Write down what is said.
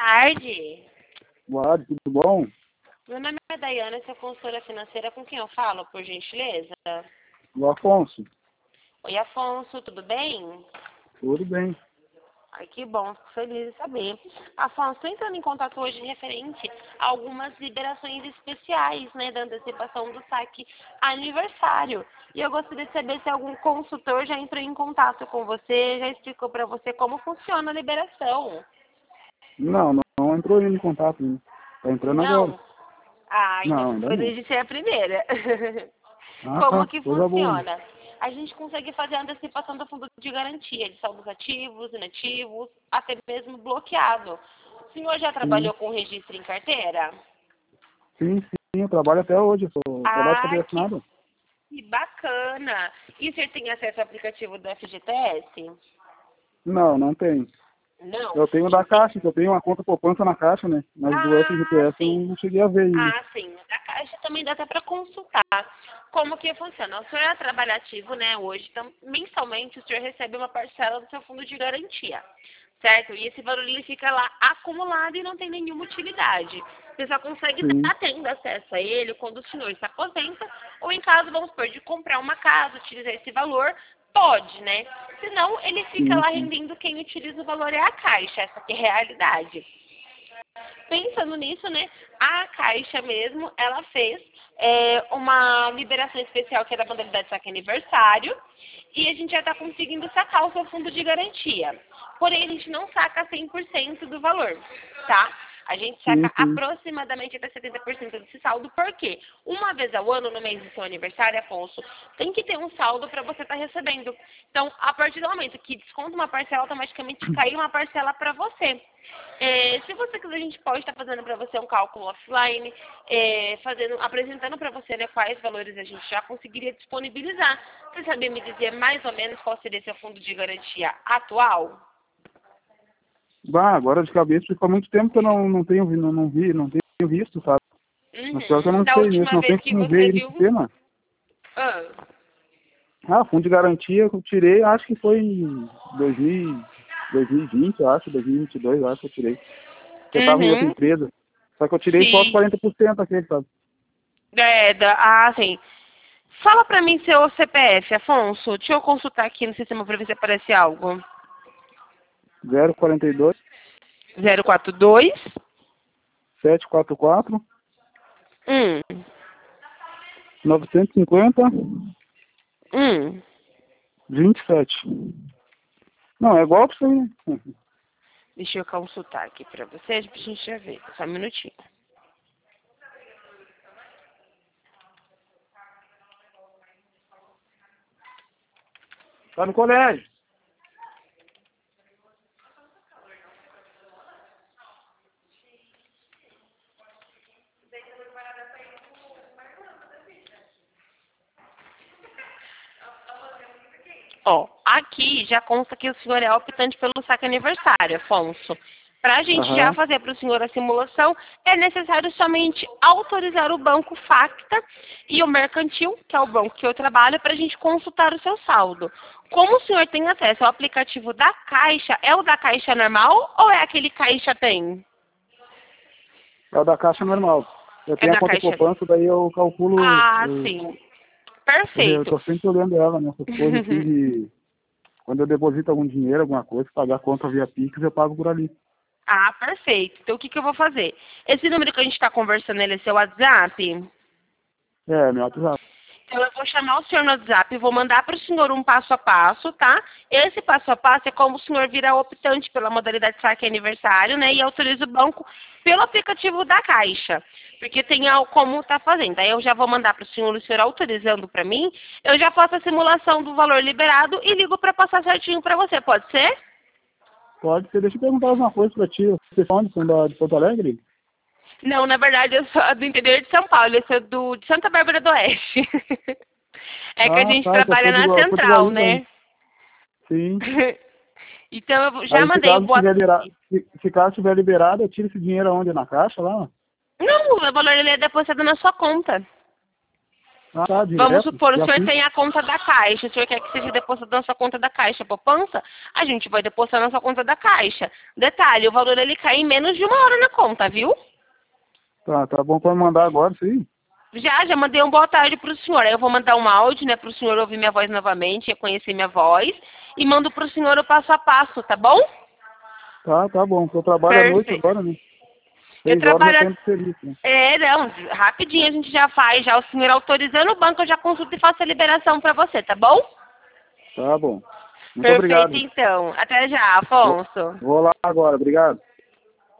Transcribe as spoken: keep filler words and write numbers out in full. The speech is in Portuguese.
tarde. Boa tarde, tudo bom? Meu nome é Daiana, sou consultora financeira. Com quem eu falo, por gentileza? O Afonso, Oi, Afonso, tudo bem? tudo bem. Ai, que bom, fico feliz de saber. Afonso, estou entrando em contato hoje referente a algumas liberações especiais, né, da antecipação do saque aniversário. E eu gostaria de saber se algum consultor já entrou em contato com você, já explicou para você como funciona a liberação. Não, não, não entrou ainda em contato ainda. Tá entrando agora. Não? Ah, então Não, fico ainda não. feliz de ser a primeira. Ah, Como tá, que coisa boa. funciona? A gente consegue fazer a antecipação do fundo de garantia, de saldos ativos, inativos, até mesmo bloqueado. O senhor já Sim, trabalhou com registro em carteira? sim, sim, eu trabalho até hoje, eu sou, trabalho com Ah, carteira que, assinada. que bacana! E o senhor tem acesso ao aplicativo do F G T S? Não, não tem. Não? Eu tenho da Caixa, que eu tenho uma conta poupança na Caixa, né? Mas do Ah, F G T S eu sim. não cheguei a ver ainda. Ah, sim. A Caixa também dá até para consultar como que funciona. O senhor é trabalhativo, né, hoje, então, mensalmente o senhor recebe uma parcela do seu fundo de garantia, certo? E esse valor ele fica lá acumulado e não tem nenhuma utilidade. Você só consegue Sim, estar tendo acesso a ele quando o senhor se aposenta ou em caso, vamos supor, de comprar uma casa, utilizar esse valor, pode, né? Senão, ele fica sim, lá sim. rendendo, quem utiliza o valor é a Caixa, essa que é a realidade. Pensando nisso, né, a Caixa mesmo, ela fez é, uma liberação especial que é da modalidade saque aniversário e a gente já está conseguindo sacar o seu fundo de garantia. Porém, a gente não saca cem por cento do valor, tá? A gente Sim, saca sim. aproximadamente até setenta por cento desse saldo, porque uma vez ao ano, no mês do seu aniversário, Afonso, tem que ter um saldo para você estar recebendo. Então, a partir do momento que desconta uma parcela, automaticamente cai uma parcela para você. É, se você quiser, a gente pode estar fazendo para você um cálculo offline, é, fazendo, apresentando para você, né, quais valores a gente já conseguiria disponibilizar. Você saber me dizer mais ou menos qual seria seu fundo de garantia atual? Bah, agora de cabeça, porque há muito tempo que eu não, não tenho vi- não, não vi, não tenho visto, sabe? Mas pior que eu Uhum. não Da sei mesmo, última não tem vez que como ver você aí no viu. sistema. Ah, Ah, fundo de garantia que eu tirei, acho que foi em dois mil, dois mil e vinte, eu acho, dois mil e vinte e dois, eu acho que eu tirei. Eu estava em outra uhum. empresa. Só que eu tirei só os Sim. quarenta por cento aquele, sabe? É, da, ah, sim. Fala pra mim seu C P F, Afonso. Deixa eu consultar aqui no sistema pra ver se aparece algo. zero quarenta e dois, Zero quatro dois. setecentos e quarenta e quatro, Hum. novecentos e cinquenta, Hum. vinte e sete. Não, é igual pra você, né? Deixa eu consultar aqui pra vocês, pra gente já ver. Só um minutinho. Tá no colégio. Ó, aqui já consta que o senhor é optante pelo saque aniversário, Afonso. Para a gente já Aham. fazer para o senhor a simulação, é necessário somente autorizar o banco Facta e o Mercantil, que é o banco que eu trabalho, para a gente consultar o seu saldo. Como o senhor tem acesso ao aplicativo da Caixa, é o da Caixa normal ou é aquele Caixa Tem? É o da caixa normal. Eu É tenho a da conta Caixa. poupança, daí eu calculo. Ah, Eu, sim. eu Perfeito. tô sempre olhando ela, né? Essas coisas assim de. Quando eu deposito algum dinheiro, alguma coisa, pagar a conta via Pix, eu pago por ali. Ah, perfeito. Então, o que, que eu vou fazer? Esse número que a gente está conversando, ele é seu WhatsApp? É, meu WhatsApp. Então, eu vou chamar o senhor no WhatsApp e vou mandar para o senhor um passo a passo, tá? Esse passo a passo é como o senhor virar optante pela modalidade saque aniversário, né? E autoriza o banco pelo aplicativo da Caixa. Porque tem algo como tá fazendo. Aí eu já vou mandar para o senhor, o senhor autorizando para mim, eu já faço a simulação do valor liberado e ligo para passar certinho para você, pode ser? Pode ser. Deixa eu perguntar uma coisa pra ti. Vocês são de, são da, de Porto Alegre? Não, na verdade eu sou do interior de São Paulo, eu sou do, de Santa Bárbara do Oeste. É que a Ah, gente tá. Eu trabalha sou de, na Gua- eu sou de central, Guaíba, hein? né? Sim. Então eu já Aí se mandei o caso boa tiver liberado, tarde. se, se caso tiver liberado, eu tiro esse dinheiro aonde? Na caixa lá? Não, o valor ele é depositado na sua conta. Ah, tá, direto. Vamos supor, o Já senhor fiz. tem a conta da Caixa, o senhor quer que seja depositado na sua conta da Caixa poupança, a gente vai depositar na sua conta da Caixa. Detalhe, o valor ele cai em menos de uma hora na conta, viu? Tá, tá bom para mandar agora, sim. Já, já mandei um boa tarde pro senhor. Aí eu vou mandar um áudio, né, pro senhor ouvir minha voz novamente, reconhecer minha voz, e mando pro senhor o passo a passo, tá bom? Tá, tá bom. Eu trabalho à noite Perfeito. agora, né? Eu Seis horas trabalho... eu tenho serviço, né? É, não, rapidinho a gente já faz, já o senhor autorizando o banco, eu já consulto e faço a liberação pra você, tá bom? Tá bom. Muito Perfeito, obrigado. então. Até já, Vou, Afonso. vou lá agora, obrigado.